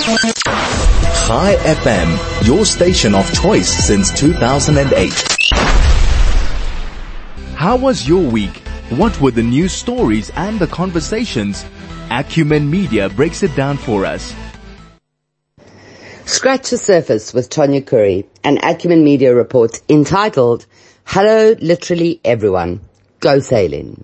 Chai FM, your station of choice since 2008. How was your week? What were the news stories and the conversations? Acumen Media breaks it down for us. Scratch the Surface with Tonya Curry, an Acumen Media report entitled, Hello Literally Everyone, Go Sailing.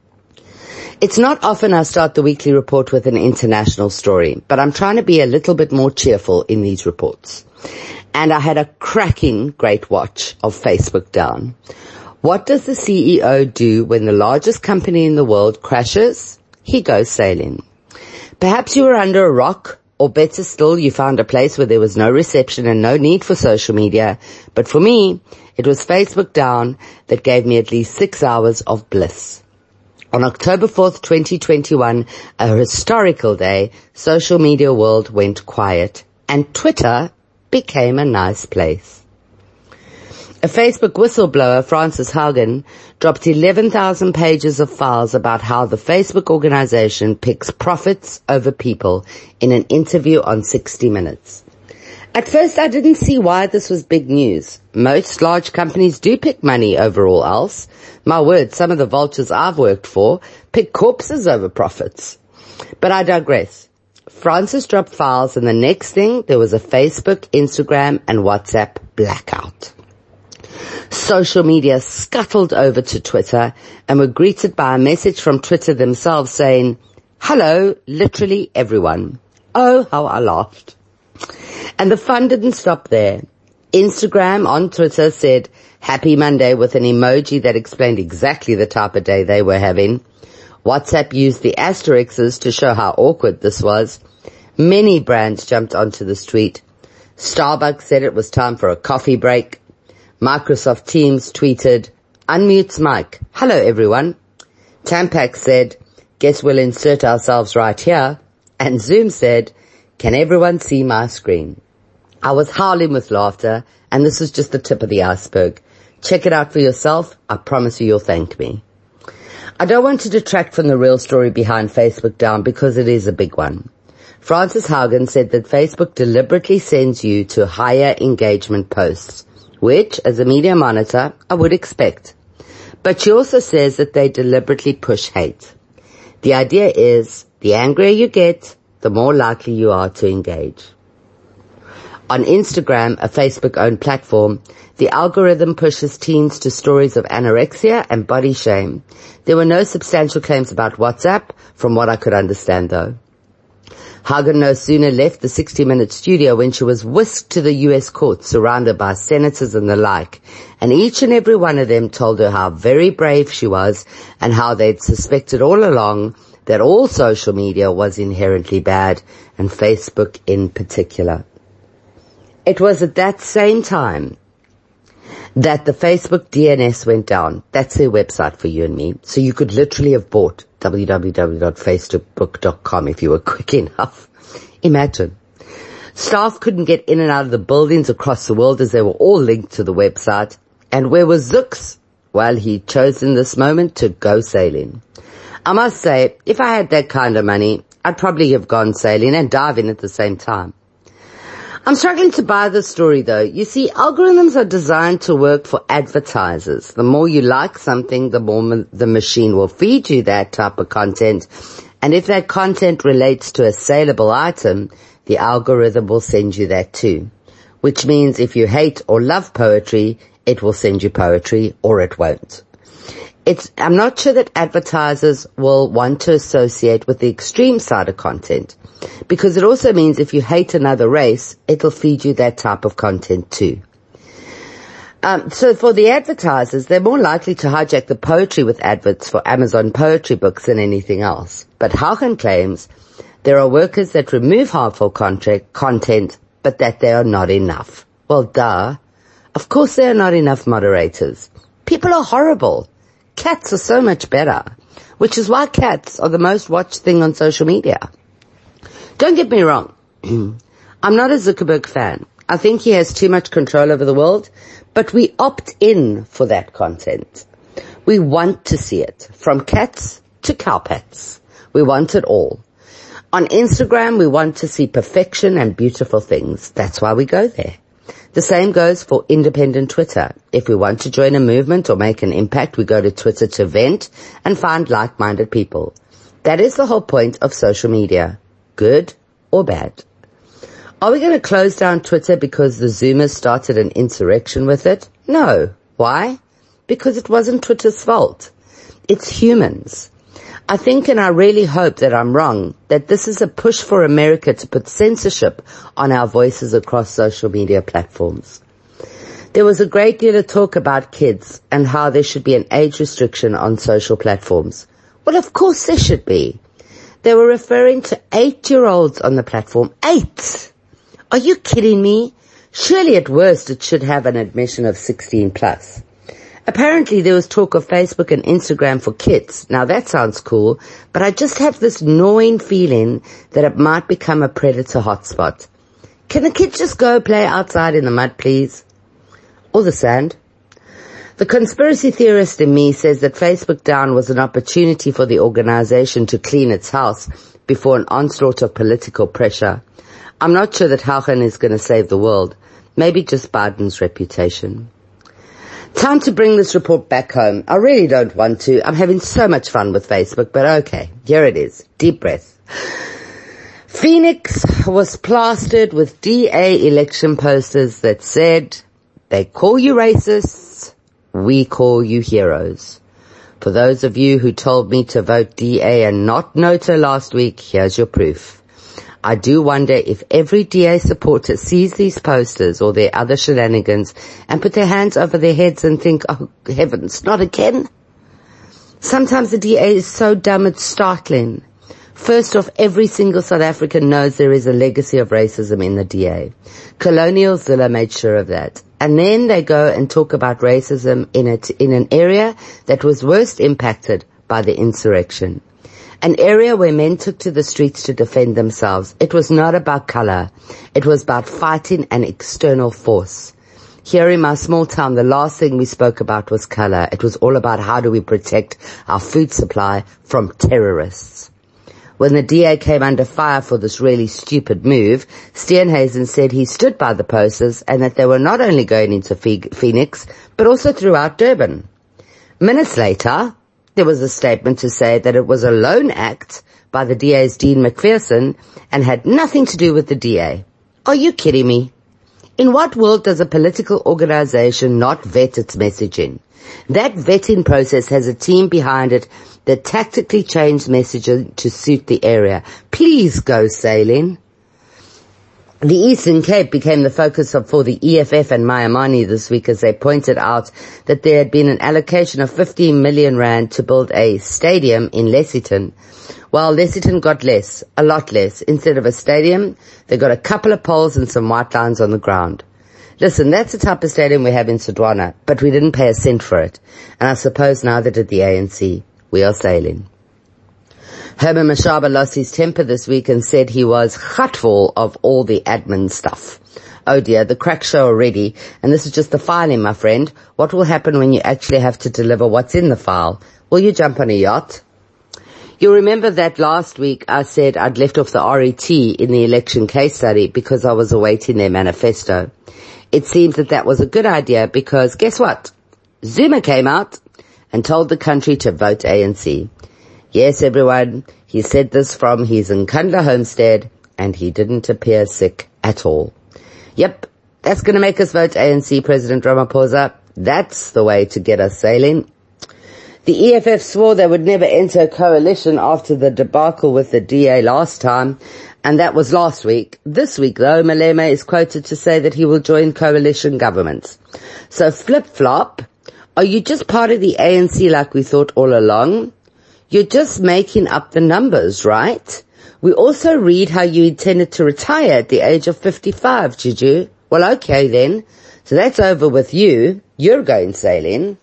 It's not often I start the weekly report with an international story, but I'm trying to be a little bit more cheerful in these reports. And I had a cracking great watch of Facebook down. What does the CEO do when the largest company in the world crashes? He goes sailing. Perhaps you were under a rock, or better still, you found a place where there was no reception and no need for social media. But for me, it was Facebook down that gave me at least 6 hours of bliss. On October 4th, 2021, a historical day, social media world went quiet and Twitter became a nice place. A Facebook whistleblower, Frances Haugen, dropped 11,000 pages of files about how the Facebook organization picks profits over people in an interview on 60 Minutes. At first, I didn't see why this was big news. Most large companies do pick money over all else. My word, some of the vultures I've worked for pick corpses over profits. But I digress. Frances dropped files and the next thing, there was a Facebook, Instagram, and WhatsApp blackout. Social media scuttled over to Twitter and were greeted by a message from Twitter themselves saying, Hello, literally everyone. Oh, how I laughed. And the fun didn't stop there. Instagram on Twitter said, Happy Monday with an emoji that explained exactly the type of day they were having. WhatsApp used the asterisks to show how awkward this was. Many brands jumped onto the street. Starbucks said it was time for a coffee break. Microsoft Teams tweeted, Unmutes mic. Hello everyone. Tampax said, Guess we'll insert ourselves right here. And Zoom said, Can everyone see my screen? I was howling with laughter, and this is just the tip of the iceberg. Check it out for yourself. I promise you'll thank me. I don't want to detract from the real story behind Facebook down because it is a big one. Frances Haugen said that Facebook deliberately sends you to higher engagement posts, which, as a media monitor, I would expect. But she also says that they deliberately push hate. The idea is, the angrier you get, the more likely you are to engage. On Instagram, a Facebook-owned platform, the algorithm pushes teens to stories of anorexia and body shame. There were no substantial claims about WhatsApp, from what I could understand though. Haugen no sooner left the 60 Minutes studio when she was whisked to the U.S. courts surrounded by senators and the like, and each and every one of them told her how very brave she was and how they'd suspected all along that all social media was inherently bad, and Facebook in particular. It was at that same time that the Facebook DNS went down. That's their website for you and me. So you could literally have bought www.facebook.com if you were quick enough. Imagine. Staff couldn't get in and out of the buildings across the world as they were all linked to the website. And where was Zooks? Well, he chose in this moment to go sailing. I must say, if I had that kind of money, I'd probably have gone sailing and diving at the same time. I'm struggling to buy this story though. You see, algorithms are designed to work for advertisers. The more you like something, the more the machine will feed you that type of content. And if that content relates to a saleable item, the algorithm will send you that too. Which means if you hate or love poetry, it will send you poetry or it won't. I'm not sure that advertisers will want to associate with the extreme side of content, because it also means if you hate another race, it'll feed you that type of content too. So for the advertisers, they're more likely to hijack the poetry with adverts for Amazon poetry books than anything else. But Haugen claims there are workers that remove harmful content, but that they are not enough. Well, duh. Of course there are not enough moderators. People are horrible. Cats are so much better, which is why cats are the most watched thing on social media. Don't get me wrong. I'm not a Zuckerberg fan. I think he has too much control over the world, but we opt in for that content. We want to see it, from cats to cowpats. We want it all. On Instagram, we want to see perfection and beautiful things. That's why we go there. The same goes for independent Twitter. If we want to join a movement or make an impact, we go to Twitter to vent and find like-minded people. That is the whole point of social media, good or bad. Are we going to close down Twitter because the Zoomers started an insurrection with it? No. Why? Because it wasn't Twitter's fault. It's humans. I think, and I really hope that I'm wrong, that this is a push for America to put censorship on our voices across social media platforms. There was a great deal of talk about kids and how there should be an age restriction on social platforms. Well, of course there should be. They were referring to 8-year-olds on the platform. 8! Are you kidding me? Surely at worst it should have an admission of 16 plus. Apparently there was talk of Facebook and Instagram for kids. Now that sounds cool, but I just have this gnawing feeling that it might become a predator hotspot. Can the kids just go play outside in the mud, please? Or the sand? The conspiracy theorist in me says that Facebook Down was an opportunity for the organization to clean its house before an onslaught of political pressure. I'm not sure that Haugen is going to save the world. Maybe just Biden's reputation. Time to bring this report back home. I really don't want to. I'm having so much fun with Facebook, but okay, here it is. Deep breath. Phoenix was plastered with DA election posters that said, "They call you racists, we call you heroes." For those of you who told me to vote DA and not Noto last week, here's your proof. I do wonder if every DA supporter sees these posters or their other shenanigans and put their hands over their heads and think, oh heavens, not again? Sometimes the DA is so dumb it's startling. First off, every single South African knows there is a legacy of racism in the DA. Colonial Zilla made sure of that. And then they go and talk about racism in an area that was worst impacted by the insurrection. An area where men took to the streets to defend themselves. It was not about color. It was about fighting an external force. Here in my small town, the last thing we spoke about was color. It was all about how do we protect our food supply from terrorists. When the DA came under fire for this really stupid move, Steenhuisen said he stood by the posters and that they were not only going into Phoenix, but also throughout Durban. Minutes later, there was a statement to say that it was a lone act by the DA's Dean McPherson and had nothing to do with the DA. Are you kidding me? In what world does a political organization not vet its messaging? That vetting process has a team behind it that tactically changed messaging to suit the area. Please go sailing. The Eastern Cape became the focus for the EFF and Mayamani this week as they pointed out that there had been an allocation of 15 million rand to build a stadium in Lessington, while Lessington got less, a lot less. Instead of a stadium, they got a couple of poles and some white lines on the ground. Listen, that's the type of stadium we have in Sodwana, but we didn't pay a cent for it. And I suppose neither did the ANC. We are sailing. Herman Mashaba lost his temper this week and said he was gutful of all the admin stuff. Oh dear, the crack show already, and this is just the filing, my friend. What will happen when you actually have to deliver what's in the file? Will you jump on a yacht? You'll remember that last week I said I'd left off the RET in the election case study because I was awaiting their manifesto. It seems that was a good idea because guess what? Zuma came out and told the country to vote ANC. Yes, everyone, he said this from his Nkandla homestead, and he didn't appear sick at all. Yep, that's going to make us vote ANC, President Ramaphosa. That's the way to get us sailing. The EFF swore they would never enter a coalition after the debacle with the DA last time, and that was last week. This week, though, Malema is quoted to say that he will join coalition governments. So flip-flop, are you just part of the ANC like we thought all along? You're just making up the numbers, right? We also read how you intended to retire at the age of 55, Juju. Well, okay then. So that's over with you. You're going sailing.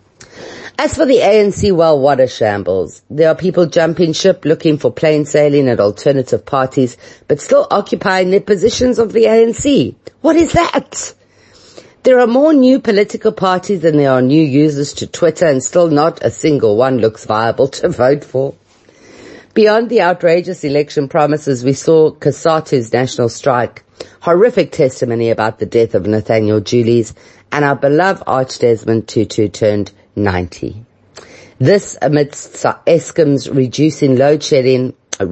As for the ANC, well, what a shambles. There are people jumping ship looking for plain sailing at alternative parties, but still occupying their positions of the ANC. What is that? There are more new political parties than there are new users to Twitter, and still not a single one looks viable to vote for. Beyond the outrageous election promises, we saw COSATU's national strike, horrific testimony about the death of Nathaniel Julies, and our beloved Arch Desmond Tutu turned 90. This amidst Eskom's reintroducing load shedding,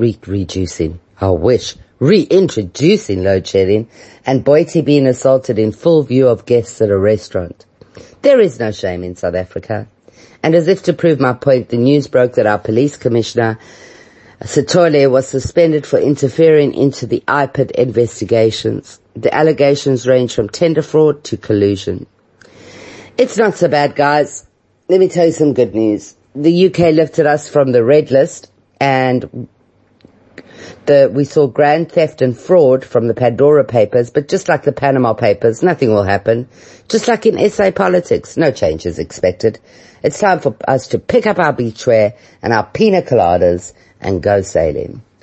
and Boiti being assaulted in full view of guests at a restaurant. There is no shame in South Africa. And as if to prove my point, the news broke that our police commissioner, Sithole, was suspended for interfering into the IPID investigations. The allegations range from tender fraud to collusion. It's not so bad, guys. Let me tell you some good news. The UK lifted us from the red list, and we saw grand theft and fraud from the Pandora Papers, but just like the Panama Papers, nothing will happen. Just like in SA politics, no change is expected. It's time for us to pick up our beachwear and our pina coladas and go sailing.